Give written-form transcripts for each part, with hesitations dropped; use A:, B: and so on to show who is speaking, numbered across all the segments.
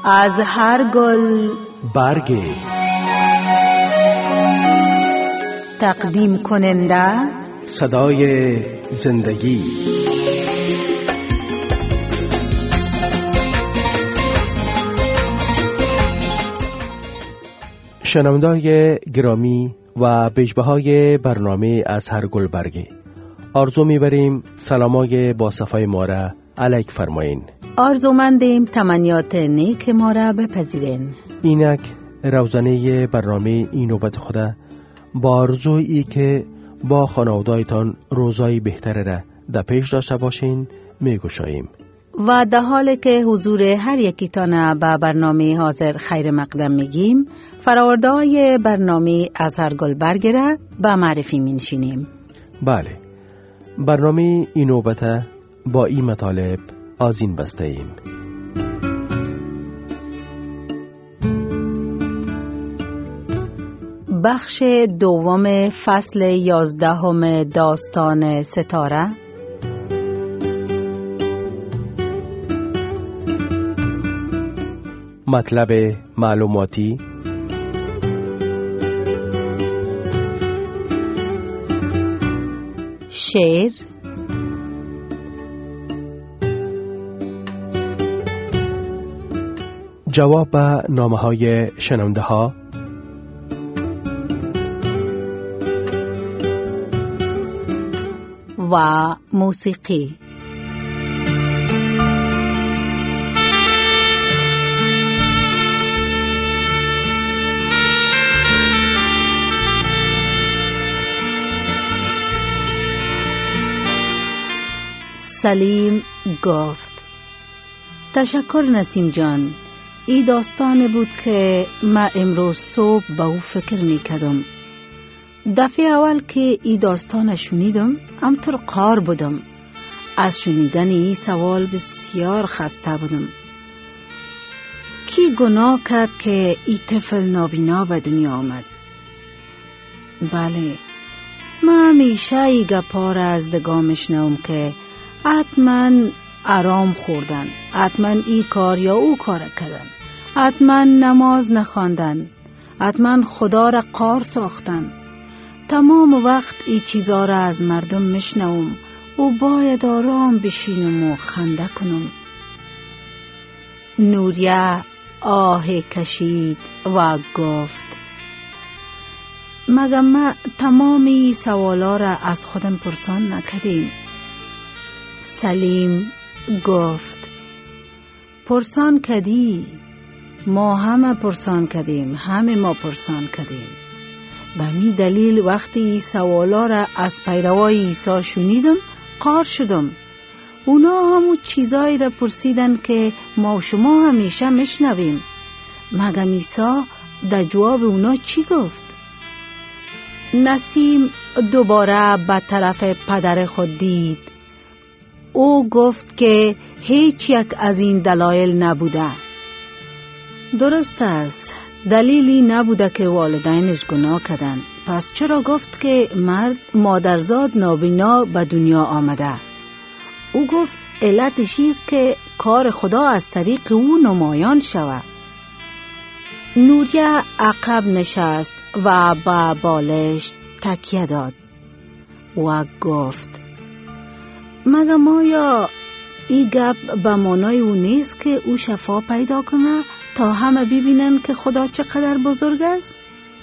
A: از هر گل
B: برگی.
A: تقدیم کننده
B: صدای زندگی. شنونده‌های گرامی و بجبه‌های برنامه از هر گل برگی، آرزو می‌بریم سلامای با صفای ما را علیک فرمایین.
A: آرزومندیم تمنیات نیک ما را بپذیرین.
B: اینک روزانه برنامه این نوبت خدا با آرزویی که با خانواده‌تان روزای بهتر را در پیش داشته باشین میگوشاییم
A: و در حالی که حضور هر یکیتان به برنامه حاضر خیر مقدم میگیم، فرآورده‌های برنامه از هر گل برگ را به معرفی می‌نشینیم.
B: بله، برنامه این نوبت با این مطالب آذین بسته ایم.
A: بخش دوم فصل 11 داستان ستاره.
B: مطلب معلوماتی.
A: شعر.
B: جواب به نامه‌های شنونده‌ها.
A: و موسیقی. سلیم گفت: تشکر نسیم جان، ای داستان بود که من امروز صبح به او فکر میکردم. دفعه اول که ای داستان شنیدم همطور قار بودم. از شنیدن ای سوال بسیار خسته بودم. کی گناه کرد که ای طفل نابینا به دنیا آمد؟ بله، من همیشه ای گپا را از دگاه میشنوم که حتما آرام خوردن، حتما ای کار یا او کار کردن، حتما نماز نخواندن، حتما خدا را قار ساختن. تمام وقت ای چیزا را از مردم میشنوم و باید آرام بشینم و خنده کنم. نوریه آه کشید و گفت: مگه ما تمام ای سوالا را از خودم پرسان نکردیم؟ سلیم گفت: پرسان کردی، ما همه پرسان کردیم، همه ما پرسان کردیم. به می دلیل وقتی سوالا را از پیروای عیسی شنیدم قار شدم. اونا همون چیزایی را پرسیدن که ما و شما همیشه میشنویم. مگه عیسی در جواب اونا چی گفت؟ نسیم دوباره به طرف پدر خود دید. او گفت که هیچ یک از این دلایل نبوده. درست است، دلیلی نبوده که والدینش گناه کردن. پس چرا گفت که مرد مادرزاد نابینا به دنیا آمده؟ او گفت علتش است که کار خدا از طریق او نمایان شود. نوریه عقب نشست و با بالش تکیه داد و گفت: مگه ما یا ای گپ به مانای او نیست که او شفا پیدا کنه تا همه ببینن که خدا چقدر بزرگ است؟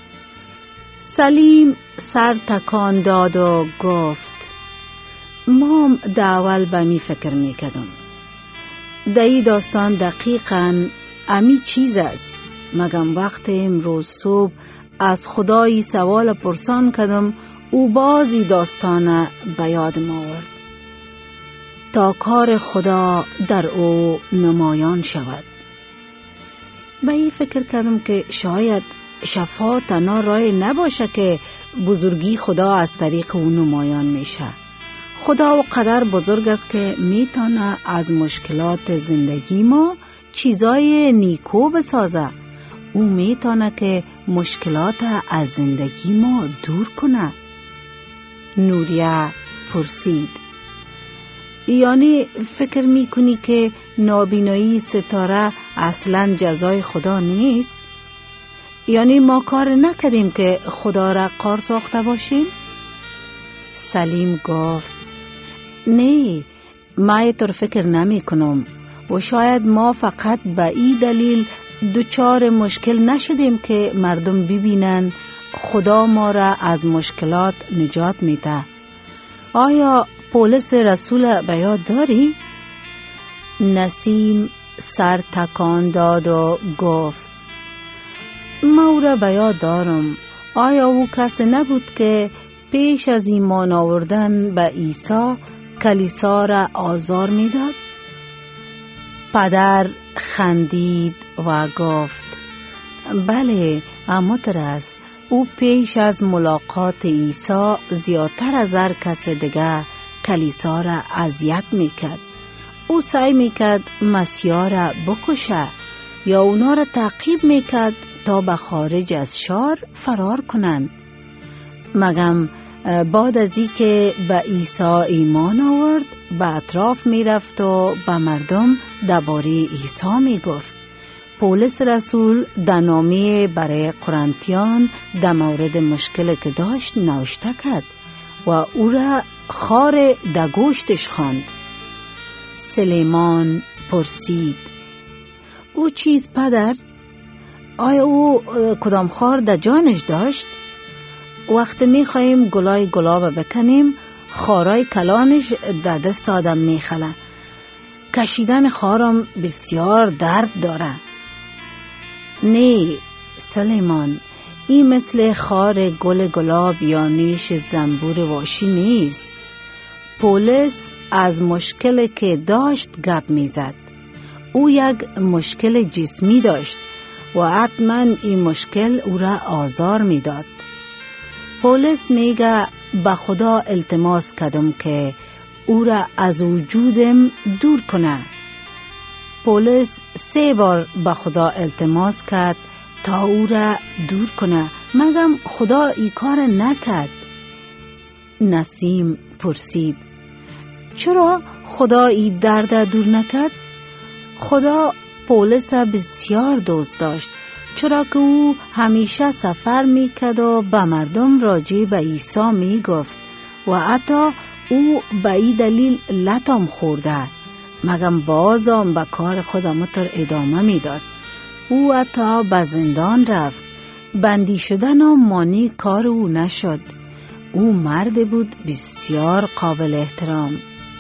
A: سلیم سر تکان داد و گفت: ما اول به می فکر می کردم. در این داستان دقیقاً امی چیز است. مگم وقت امروز صبح از خدای سوال پرسان کردم، او بازی داستان به یادم آورد تا کار خدا در او نمایان شود. به این فکر کردم که شاید شفا تنها راه نباشه که بزرگی خدا از طریق او نمایان میشه. خدا و قدر بزرگ است که میتونه از مشکلات زندگی ما چیزای نیکو بسازه. او میتونه که مشکلات از زندگی ما دور کنه. نوریه پرسید: یعنی فکر میکنی که نابینایی ستاره اصلا جزای خدا نیست؟ یعنی ما کار نکردیم که خدا را قار ساخته باشیم؟ سلیم گفت نه، ما اینطور فکر نمی کنم و شاید ما فقط به این دلیل دوچار مشکل نشدیم که مردم ببینن خدا ما را از مشکلات نجات میده. آیا پولس رسول به یاد داری؟ نسیم سر تکان داد و گفت ما او را به یاد دارم. آیا او کسی نبود که پیش از ایمان آوردن به عیسی کلیسا را آزار میداد؟ پدر خندید و گفت بله، اما ترس او پیش از ملاقات عیسی زیادتر از هر کس دیگه کلیسا را اذیت میکرد. او سعی میکرد مسیحا را بکشه یا اونا را تعقیب میکرد تا به خارج از شهر فرار کنند. مگم بعد از این که به عیسی ایمان آورد به اطراف میرفت و به مردم درباره عیسی میگفت. پولس رسول در نامه برای قرنتیان در مورد مشکلی که داشت نوشته کرد و او را خار در گوشتش خواند. سلیمان پرسید او چیز پدر؟ آیا او کدام خار در جانش داشت؟ وقتی می خواهیم گلای گلاب بکنیم خارای کلانش در دست آدم می خله. کشیدن خارم بسیار درد داره. نه سلیمان، این مثل خار گل گلاب یا نیش زنبور واشی نیست. پولس از مشکلی که داشت گپ می زد. او یک مشکل جسمی داشت و حتما این مشکل او را آزار می داد. پولس میگه به خدا التماس کردم که او را از وجودم دور کنه. پولس 3 بار به خدا التماس کرد تا او را دور کنه، مگم خدا ای کار نکرد. نسیم پرسید چرا خدا ای درد دور نکرد؟ خدا پولس بسیار دوست داشت، چرا که او همیشه سفر میکرد و به مردم راجع به عیسی میگفت و حتی او به این دلیل لطم خورده، مگم بازم به کار خودم ادامه میداد. او حتی به زندان رفت. بندی شدن و مانی کار او نشد. او مرد بود بسیار قابل احترام.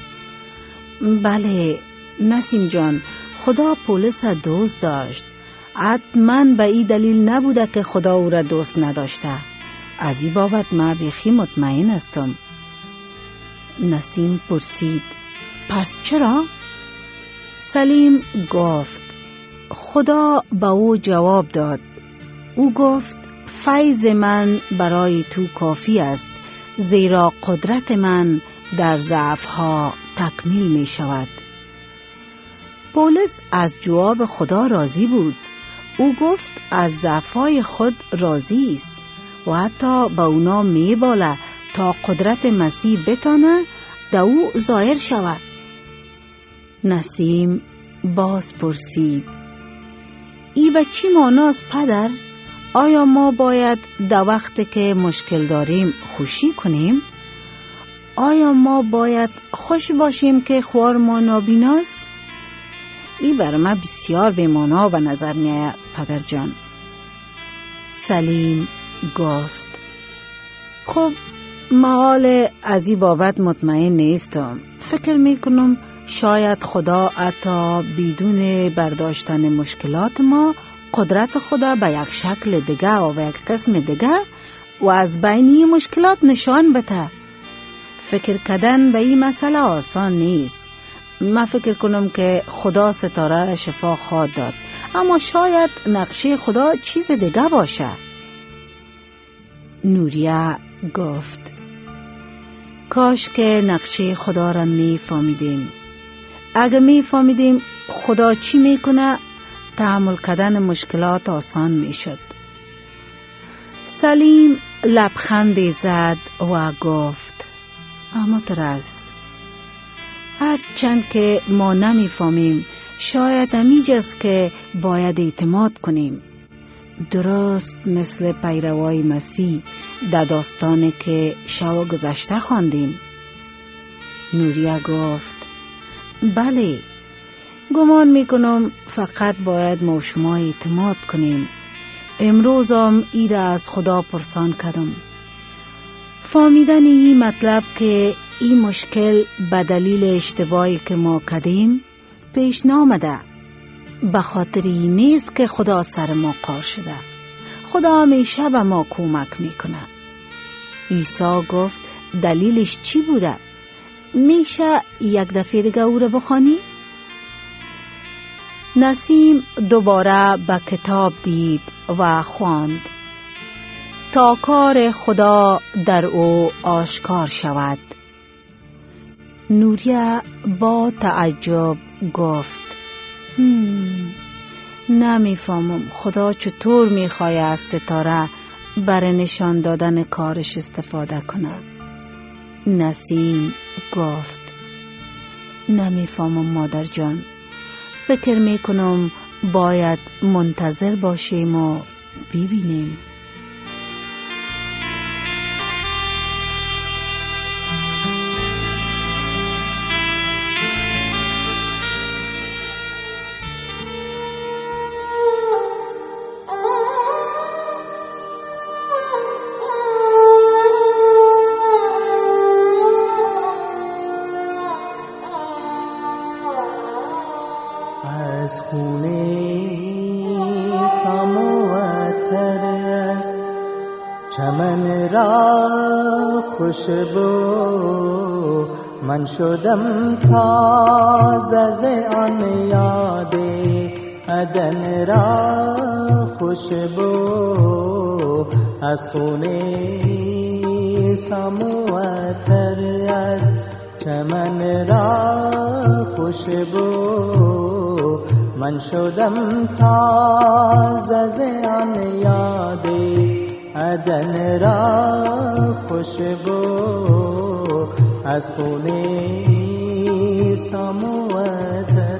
A: بله نسیم جان، خدا پولس دوست داشت. حتما به این دلیل نبوده که خدا او را دوست نداشته. از این بابت من بیخی مطمئن هستم. نسیم پرسید پس چرا؟ سلیم گفت خدا به او جواب داد. او گفت فیض من برای تو کافی است، زیرا قدرت من در ضعف‌ها تکمیل می شود. پولس از جواب خدا راضی بود. او گفت از ضعف‌های خود راضی است و حتی به اونا می باله تا قدرت مسیح بتانه در او ظاهر شود. نسیم باز پرسید ای به چی معناست پدر؟ آیا ما باید در وقتی که مشکل داریم خوشی کنیم؟ آیا ما باید خوش باشیم که خوار ما نابیناست؟ این بر من بسیار بی‌معنا به نظر می آید پدر جان. سلیم گفت خب معال از این بابت مطمئن نیستم. فکر می کنم شاید خدا حتی بدون برداشتن مشکلات ما قدرت خدا به یک شکل دیگه و به یک قسم دیگه و از بین این مشکلات نشان بده. فکر کردن به این مسئله آسان نیست. من فکر کنم که خدا ستاره را شفا خواهد داد، اما شاید نقشه خدا چیز دیگه باشه. نوریه گفت کاش که نقشه خدا را می فهمیدیم. اگه می فهمیدیم خدا چی میکنه، تحمل کردن مشکلات آسان می شد. سلیم لبخند زد و گفت اما ترس هرچند که ما نمیفهمیم، شاید همیجاست که باید اعتماد کنیم. درست مثل پیروای مسیح در داستانی که شب گذشته خواندیم. نوریا گفت بله، گمان میکنم فقط باید ما شما اعتماد کنیم. امروز هم ای را از خدا پرسان کردم. فهمیدن این مطلب که این مشکل به دلیل اشتباهی که ما کردیم پیش نامده. به خاطر این نیست که خدا سر ما قار شده. خدا همیشه به ما کمک میکنه. عیسی گفت دلیلش چی بوده؟ میشه یک دفعه دیگه او را بخوانی؟ نسیم دوباره به کتاب دید و خواند تا کار خدا در او آشکار شود. نوریا با تعجب گفت نمیفهمم خدا چطور میخواد از ستاره برای نشان دادن کارش استفاده کنه. نسیم گفت نمیفهمم مادر جان، فکر میکنم باید منتظر باشیم و ببینیم.
C: از خونه سماوتر است چمن را خوشبو، من شدم تازه از آن یاد عدن را خوشبو. از خونه سماوتر است چمن را خوشبو، من شدم تازه از آن یاد عدن را خوشبو. از خونه سماوتر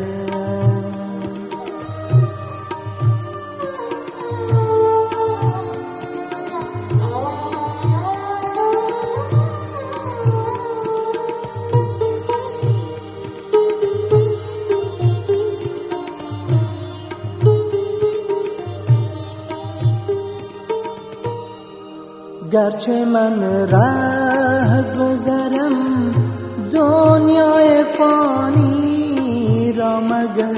C: گرچه من ره گذرم دنیای فانی را مگر،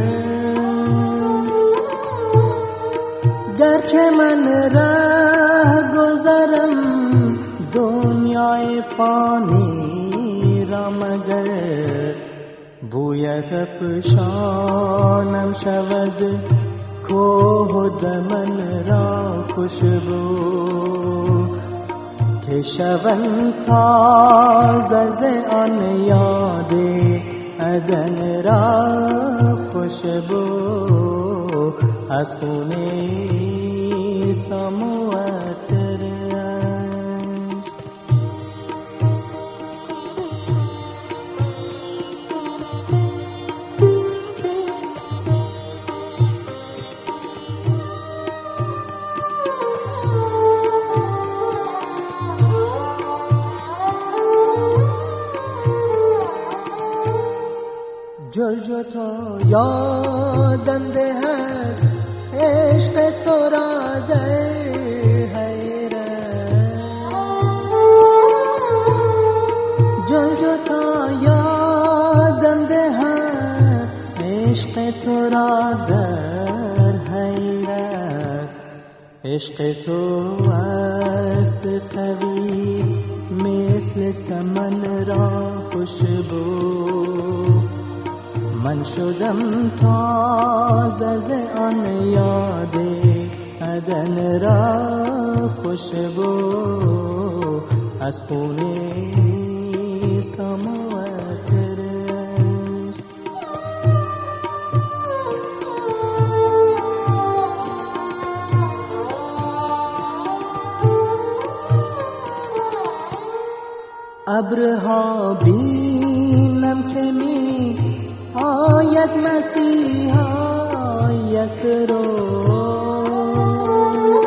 C: گرچه من ره گذرم دنیای فانی را مگر، بویت افشانم شود کوه دمن را خوشبو، که شوم تازه از آن یاد عدن را خوشبو. از خونه سماوتر است جلجو تا یادم دهد عشق تو را در حیرت، جلجو تا یادم دهد عشق تو را در حیرت. عشق تو است قوی مثل سمن را خوشبو، من شدم تازه از آن یاد عدن را خوشبو. از خونه سماوتر است ابرها بیند بینم که می آید مسیحا یک روز،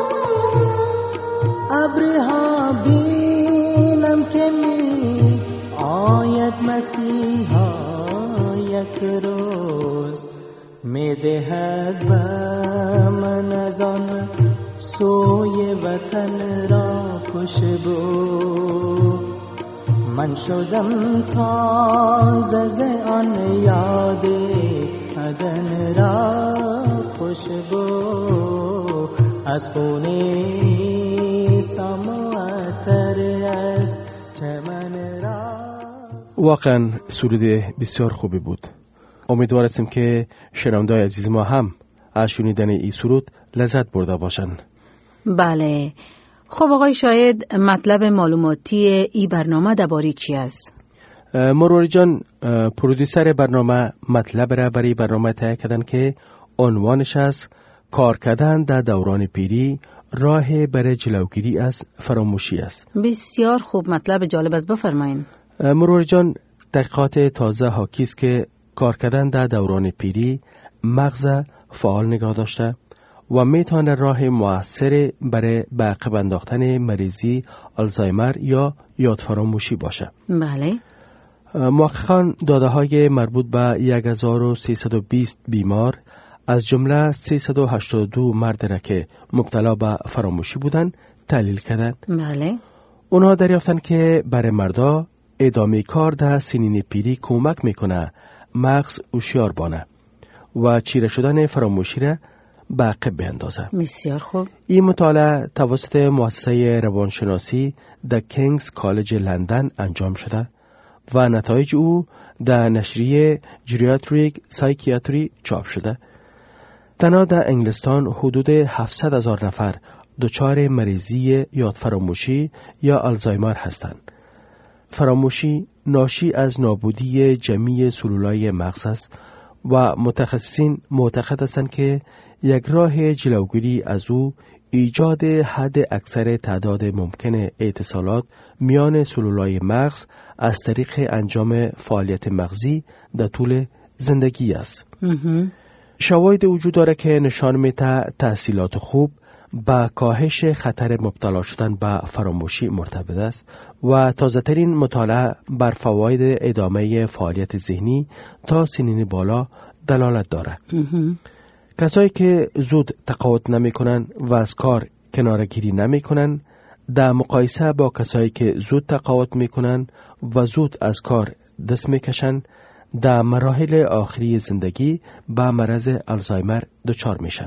C: ابرها بینم که می آید مسیحا یک روز، می دهد به من از آن سوی وطن را خوشبو. من شدم تازه ز آن یاد عدن را خوشبو، از خون سماعتر است چمن را.
B: واقعا سرود بسیار خوبی بود. امیدوار هستیم که شنونده‌های عزیز ما هم از شنیدن این سرود لذت برده باشند.
A: بله. خب آقای شاهد، مطلب معلوماتی این برنامه درباره چی است؟
B: مروری جان، پرودوسر برنامه مطلب را برای برنامه تهیه کردن که عنوانش است کار کردن در دوران پیری، راه برای جلوگیری از فراموشی است.
A: بسیار خوب، مطلب جالب است، بفرمایید.
B: مروری جان، تحقیقات تازه حاکی است که کار کردن در دوران پیری مغز فعال نگاه داشته و میتونه راه مؤثر برای به عقب انداختن مریضی آلزایمر یا یاد فراموشی باشه.
A: بله.
B: محققان داده‌های مربوط به 1320 بیمار از جمله 382 مرد را که مبتلا به فراموشی بودند تحلیل کردند.
A: بله.
B: اونها دریافتند که برای مردا ادامه کار در سنین پیری کمک میکنه مغز هوشیار بانه و چیره شدن فراموشی را به عقب بیندازه.
A: بسیار خوب. این
B: مطالعه توسط مؤسسه روانشناسی در کینگز کالج لندن انجام شده و نتایج او در نشریه جریاتریک سایکیاتری چاپ شده. تنها در انگلستان حدود 700,000 نفر دچار مریضی یاد فراموشی یا آلزایمر هستند. فراموشی ناشی از نابودی جمعی سلولای مغز است و متخصصین معتقد هستند که یک راه جلوگیری از او ایجاد حد اکثر تعداد ممکن اتصالات میان سلولای مغز از طریق انجام فعالیت مغزی در طول زندگی است. شواهد وجود دارد که نشان میده تحصیلات خوب با کاهش خطر مبتلا شدن به فراموشی مرتبط است و تازه‌ترین مطالعه بر فواید ادامه فعالیت ذهنی تا سنین بالا دلالت دارد. کسایی که زود تقاعد نمی‌کنند و از کار کناره‌گیری نمی‌کنند در مقایسه با کسایی که زود تقاعد می‌کنند و زود از کار دست می‌کشند در مراحل آخری زندگی به مرض آلزایمر دچار میشن.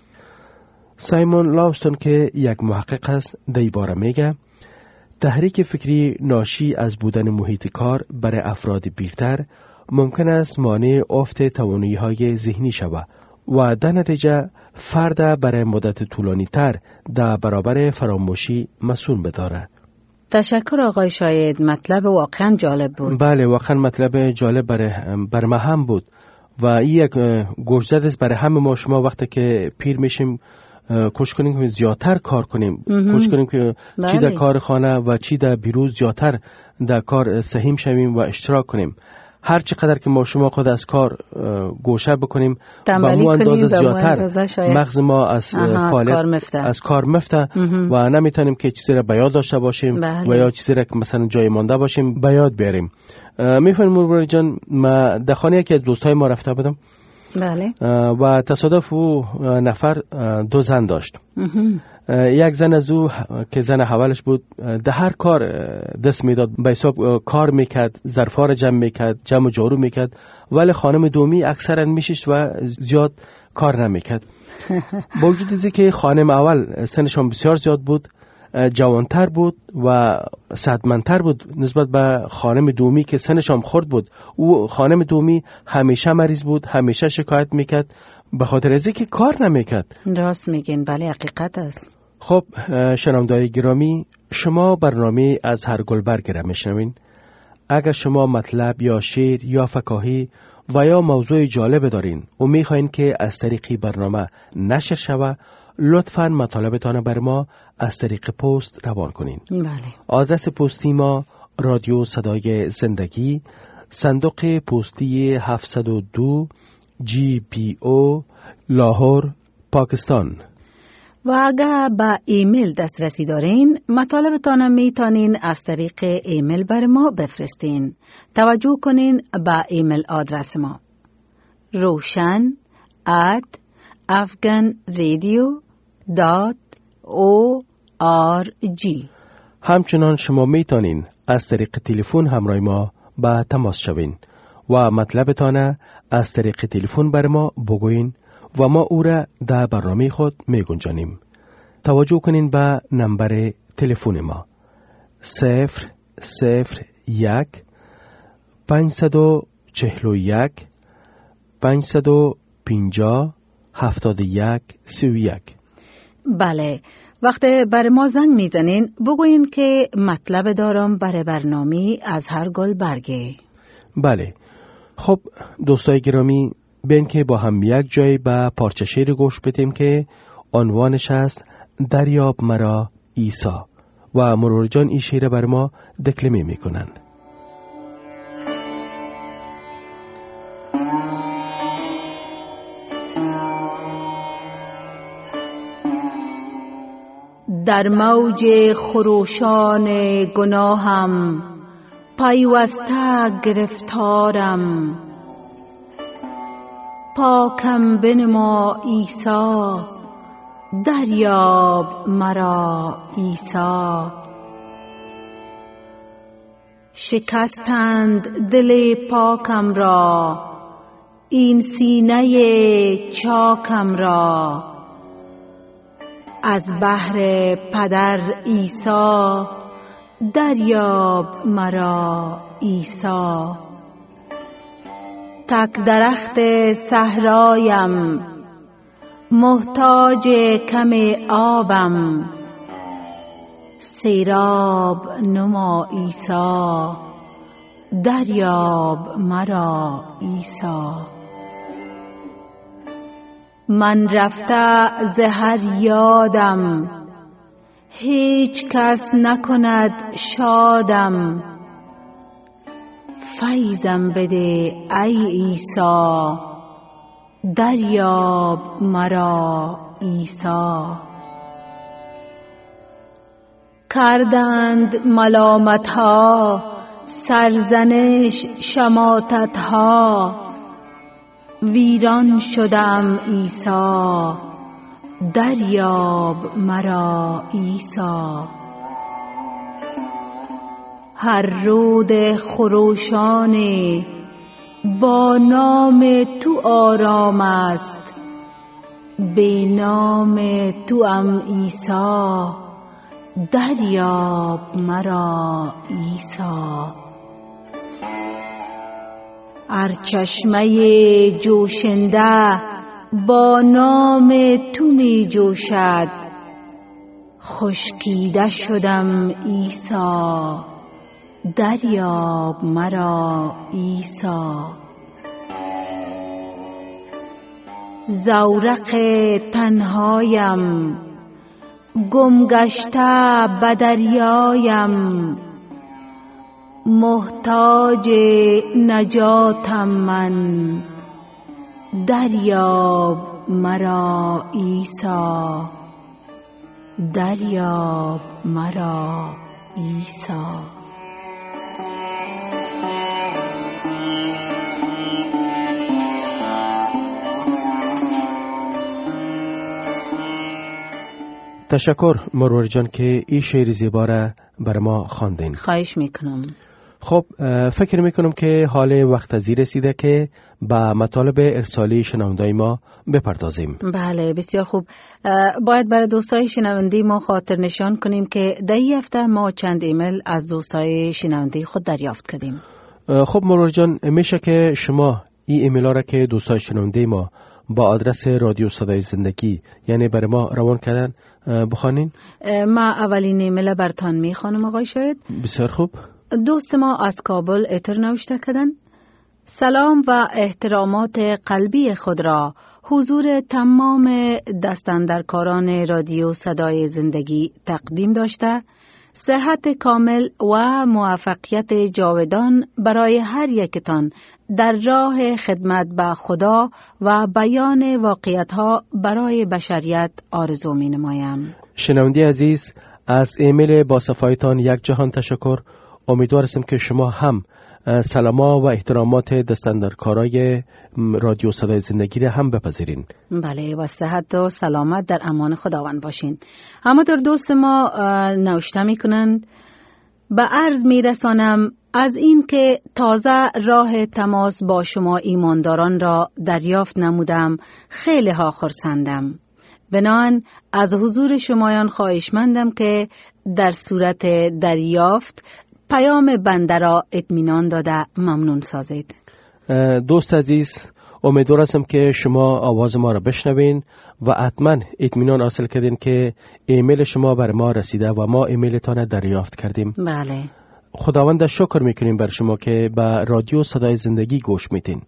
B: سایمون لاوستون که یک محقق است در این باره میگه تحریک فکری ناشی از بودن محیط کار برای افراد پیرتر ممکن است مانع افت توانایی‌های ذهنی شود و در نتیجه فرد برای مدت طولانی تر در برابر فراموشی مسئول بداره.
A: تشکر آقای شاید، مطلب واقعا جالب بود.
B: بله، واقعا مطلب جالب برای ما هم بود و این یک گوشزد است برای همه ما شما وقتی که پیر میشیم کوشش کنیم که زیادتر کار کنیم، کوشش کنیم که چی در کار خانه و چی در بیرون زیادتر در کار سهیم شویم و اشتراک کنیم. هر چقدر که ما شما خود از کار گوشه بکنیم با مو اندازه زیادتر مغز ما از فعالیت از کار مفته و نمیتونیم که چیزی را به یاد داشته باشیم و یا چیزی را که مثلا جای مانده باشیم به یاد بیاریم. میفهمید مروری جان، ما در خانه یکی از دوستای ما رفته بودم.
A: بله.
B: و تصادف او نفر دو زن داشت. یک زن از او که زن حوالش بود در هر کار دست میداد، به حساب کار میکرد، ظرفا را جمع میکرد، جمع و جارو میکرد، ولی خانم دومی اکثرا میشیشت و زیاد کار نمیکرد. با وجود از اینکه خانم اول سنشان بسیار زیاد بود، جوانتر بود و صحتمندتر بود نسبت به خانم دومی که سنشان خرد بود. او خانم دومی همیشه مریض بود، همیشه شکایت میکرد به خاطر از اینکه کار نمیکرد.
A: راست میگین، بله حقیقت است.
B: خب شنوندگان گرامی، شما برنامه از هر گلبرگ را میشنوین. اگر شما مطلب یا شعر یا فکاهی و یا موضوع جالب دارین و میخواین که از طریق برنامه نشر شود، لطفاً مطالبتان بر ما از طریق پست روان کنین.
A: بله.
B: آدرس پستی ما رادیو صدای زندگی، صندوق پستی 702 GPO لاهور پاکستان.
A: و اگر به ایمیل دسترسی دارین، مطالبتان میتونین از طریق ایمیل بر ما بفرستین. توجه کنین به ایمیل آدرس ما roshan@afghanradio.org.
B: همچنان شما میتونین از طریق تلفن همراه ما به تماس شوین و مطلبتان از طریق تلفن بر ما بگوین و ما او را در برنامه خود میگنجانیم. توجه کنین به نمبر تلفن ما 001 541 550 71 31.
A: بله، وقتی بر ما زنگ میزنین بگوین که مطلب دارم برای برنامه از هر گل برگه.
B: بله. خب دوستای گرامی، بین که با هم یک جای به پارچه شعر گوش بدیم که عنوانش است دریاب مرا عیسی و مرور جان این شعر بر ما دکلمه میکنن.
A: در موج خروشان گناهم پیوسته گرفتارم، پاکم بنما عیسی، دریاب مرا عیسی. شکستند دل پاکم را، این سینه چاکم را، از بحر پدر عیسی، دریاب مرا عیسی. تک درخت صحرایم، محتاج کم آبم، سیراب نما عیسی، دریاب مرا عیسی. من رفته ز هر یادم، هیچ کس نکند شادم، فیضم بده ای عیسی، دریاب مرا عیسی. کردند ملامت ها، سرزنش شماتت ها، ویران شدم عیسی، دریاب مرا عیسی. هر رود خروشان با نام تو آرام است، به نام تو ام عیسی، دریاب مرا عیسی. هر چشمه جوشنده با نام تو می جوشد، خشکیده شدم عیسی، دریاب مرا عیسی. زورق تنهایم، گم گشته به دریایم، محتاج نجاتم من، دریاب مرا عیسی، دریاب مرا عیسی.
B: تشکر مرور جان که این شعر زیبا را بر ما خواندین.
A: خواهش میکنم.
B: خب فکر میکنم که حال وقت ازی رسیده که با مطالب ارسالی شنوندای ما بپردازیم.
A: بله، بسیار خوب. باید برای دوستای شنونده ما خاطر نشان کنیم که در این هفته ما چند ایمیل از دوستای شنونده خود دریافت کردیم.
B: خب مرور جان، میشه که شما این ایمیل ها را که دوستای شنونده ما با آدرس رادیو صدای زندگی یعنی برای ما روان کردن بخوانین؟
A: ما اولین ایمیل برتان میخوانم آقای شاید.
B: بسیار خوب.
A: دوست ما از کابل اتر نوشته کردن: سلام و احترامات قلبی خود را حضور تمام دستاندرکاران رادیو صدای زندگی تقدیم داشته، صحت کامل و موفقیت جاودان برای هر یکتان در راه خدمت به خدا و بیان واقعیت‌ها برای بشریت آرزو می‌نمایم.
B: شنونده عزیز، از ایمیل با صفایتان یک جهان تشکر. امیدوار هستم که شما هم سلاما و احترامات دستاندرکارای رادیو صدای زندگی را هم بپذیرین.
A: بله، و صحت و سلامت در امان خداوند باشین. همانطور دوست ما نوشته میکنند: به عرض میرسانم از این که تازه راه تماس با شما ایمانداران را دریافت نمودم خیلی ها خرسندم. بنابراین از حضور شمایان خواهشمندم که در صورت دریافت پیام بنده را اطمینان داده ممنون سازید.
B: دوست عزیز، امیدوار هستم که شما آواز ما را بشنوین و حتما اطمینان حاصل کردین که ایمیل شما بر ما رسیده و ما ایمیلتان دریافت کردیم.
A: بله.
B: خداوند شکر میکنیم بر شما که به رادیو صدای زندگی گوش میدین.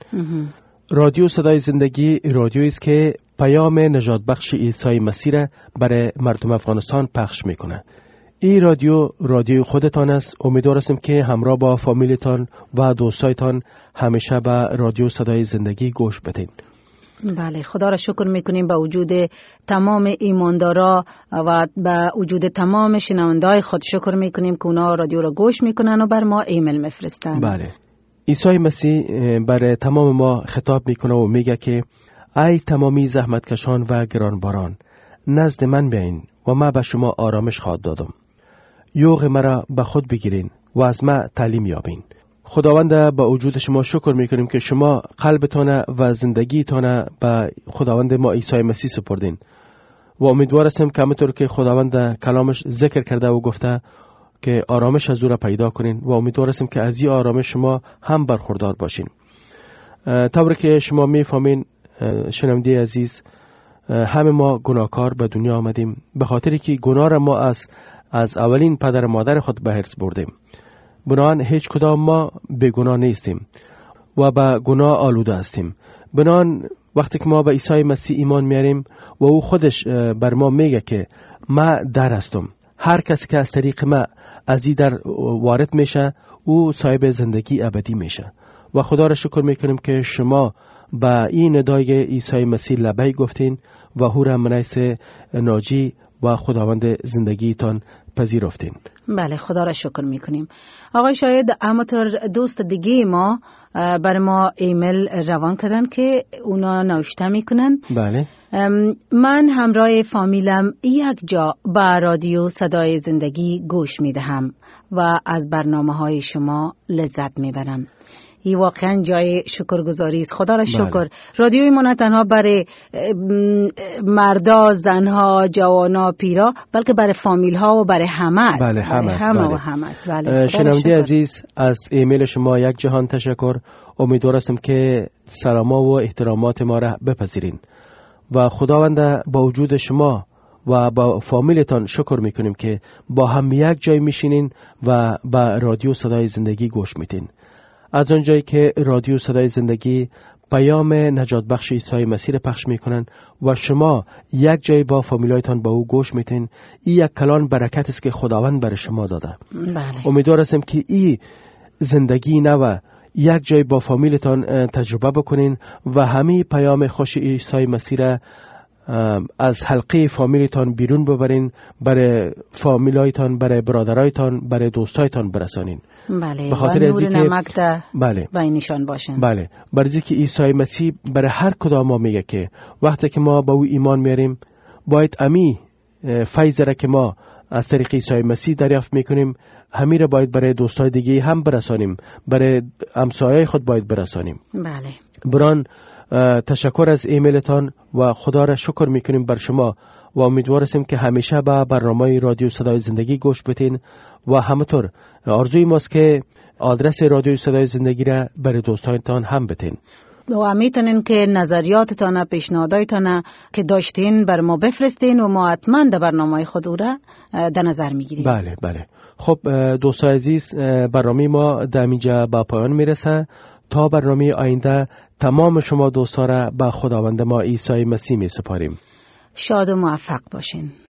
B: رادیو صدای زندگی رادیویی است که پیام نجات بخش عیسی مسیح را برای مردم افغانستان پخش میکنه. این رادیو خودتان است. امیدوار هستم که همراه با فامیلتان و دوستایتان همیشه به رادیو صدای زندگی گوش بدین.
A: بله، خدا را شکر میکنیم به وجود تمام ایماندارا و به وجود تمام شنونده‌های خود شکر میکنیم که اونا رادیو را گوش میکنن و بر ما ایمیل میفرستن.
B: بله. عیسی مسیح برای تمام ما خطاب میکنه و میگه که ای تمامی زحمتکشان و گرانباران، نزد من بیاین و من به شما آرامش خواهد دادم. یوغ مرا به خود بگیرین و از من تعلیم یابین. خداوند با وجود شما شکر میکنیم که شما قلبتان و زندگیتان به خداوند ما عیسی مسیح سپردین و امیدوار هستم که همونطور که خداوند کلامش ذکر کرده و گفته که آرامش از او را پیدا کنین و امیدوار هستم که از این آرامش شما هم برخوردار باشین. طوری که شما میفهمین شنونده عزیز، همه ما گناهکار به دنیا آمدیم به خاطری که گناه را ما از اولین پدر و مادر خود به ارث بردیم. بنابراین هیچ کدام ما به گناه نیستیم و به گناه آلوده هستیم. بنابراین وقتی که ما به عیسی مسیح ایمان میاریم و او خودش بر ما میگه که من در هستم، هر کسی که از طریق ما از این در وارد میشه او صاحب زندگی ابدی میشه. و خدا را شکر میکنیم که شما با این ندای عیسی مسیح لبیک گفتین و او را منیس ناجی و خداوند زندگیتان پذیرفتین.
A: بله، خدا را شکر میکنیم. آقای شاید همونطور دوست دیگه ما بر ما ایمیل روان کردن که اونا نوشته میکنن:
B: بله،
A: من همراه فامیلم یک جا به رادیو صدای زندگی گوش میدهم و از برنامه های شما لذت میبرم. این واقعا جای شکرگزاری است. خدا را شکر. بله. رادیوی ما نه تنها برای مردا، زنها، جوانا، پیرا، بلکه برای فامیل ها و برای همه است.
B: بله،
A: همه است. بله.
B: شنونده عزیز، از ایمیل شما یک جهان تشکر. امیدوار هستم که سلاما و احترامات ما را بپذیرین و خداوند با وجود شما و با فامیلتان شکر میکنیم که با هم یک جای میشینین و با رادیو صدای زندگی گوش میدین. از اونجایی که رادیو صدای زندگی پیام نجات بخش عیسی مسیح پخش میکنن و شما یک جای با فامیلایتان با او گوش میتین، این یک کلان برکت است که خداوند برای شما داده.
A: بله.
B: امیدوار هستم که این زندگی نو یک جای با فامیلتان تجربه بکنین و همه پیام خوش عیسی مسیح را از حلقه فامیلتان بیرون ببرین، برای فامیلایتان، برای برادرایتان، برای دوستایتان برسانین.
A: بله، و نور نمک ده بینشان باشن.
B: بله، برای که عیسی مسیح برای هر کدام ما میگه که وقتی که ما با او ایمان میاریم باید امی فیض را که ما از طریق عیسی مسیح دریافت میکنیم همین را باید برای دوستای دیگه هم برسانیم، برای همسایه خود باید برسانیم.
A: بله.
B: بران تشکر از ایمیلتان و خدا را شکر میکنیم بر شما و امیدوار هستیم که همیشه به برنامه رادیو صدای زندگی گوش بدین و همینطور آرزوی ماست که آدرس رادیو صدای زندگی را برای دوستانتان هم بدین
A: و میتونین که نظریاتتان، پیشنهاداتتان که داشتین بر ما بفرستین و ما حتما در برنامه خود او را در نظر میگیریم.
B: بله بله. خب دوستان عزیز، برنامه ما در اینجا به پایان میرسه. تا برنامه آینده تمام شما دوستان را به خداوند ما عیسی مسیح می سپاریم.
A: شاد و موفق باشین.